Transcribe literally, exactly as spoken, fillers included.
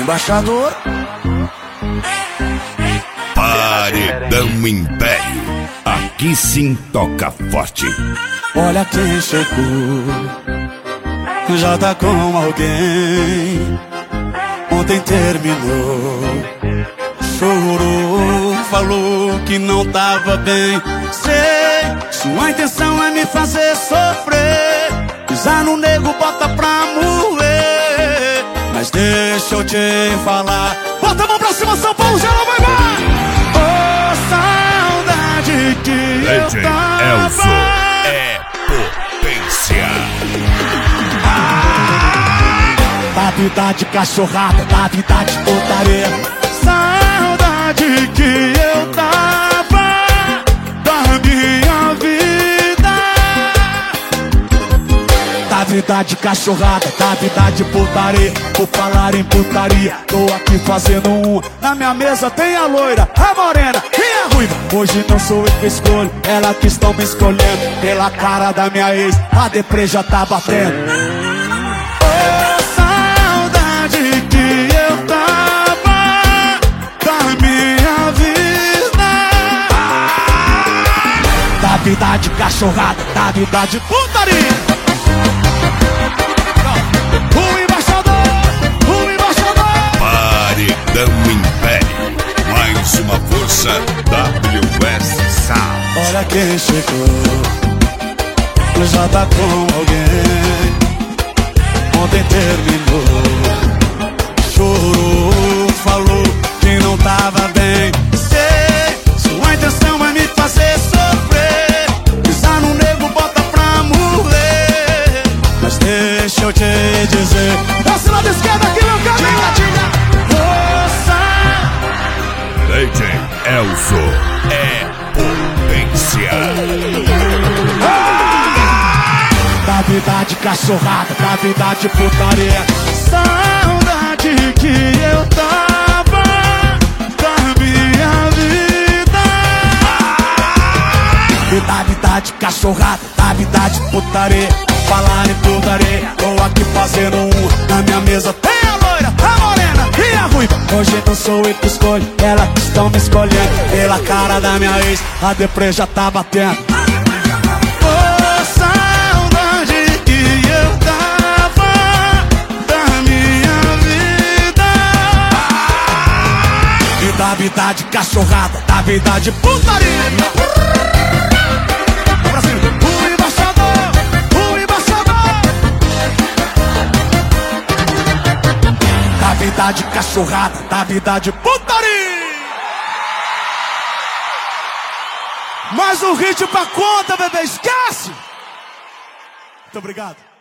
Embaixador. Paredão Império, aqui sim toca forte. Olha quem chegou, já tá com alguém. Ontem terminou, chorou, falou que não tava bem. Sei, sua intenção é me fazer sofrer, pisar no nego, bota pra moer. Mas deixa eu te falar, bota a mão pra cima, São Paulo, já não vai mais. Oh, saudade que eu tava. Elzo é potência. Da vida de cachorrada, da vida de putaria. Saudade que eu tava da minha vida. Da vida de cachorrada, da vida de putaria. Por falar em putaria, tô aqui fazendo um. Na minha mesa tem a loira, a morena e a ruiva. Hoje não sou eu que escolho, ela que estão me escolhendo. Pela cara da minha ex, a deprê já tá batendo. Da vida de cachorrada, da vida de putaria. O embaixador, o embaixador. Paredão Império, mais uma força W S Sound. Olha quem chegou, já tá com alguém. Ontem terminou, chorou, falou que não tava bem. Sei, sua intenção é me fazer sofrer, pisar no nego, bota pra morrer. Mas deixa eu te dizer, esse lado esquerdo aqui não cabe. Moça, Legend Elzo é potência. da vida de cachorrada, da vida de putaria. Saudade que eu tava da minha vida. E da vida de cachorrada, da vida de putaria. Falar em putaria, tô aqui fazendo um. Na minha mesa tem a loira, a morena e a ruiva. Hoje não sou eu que escolho, ela que estão me escolhendo. Pela cara da minha ex, a deprê já tá batendo. Da vida de cachorrada, da vida de putaria. Pra cima, o embaixador, o embaixador. Da vida de cachorrada, da vida de putaria. Mais um hit pra conta, bebê, esquece. Muito obrigado.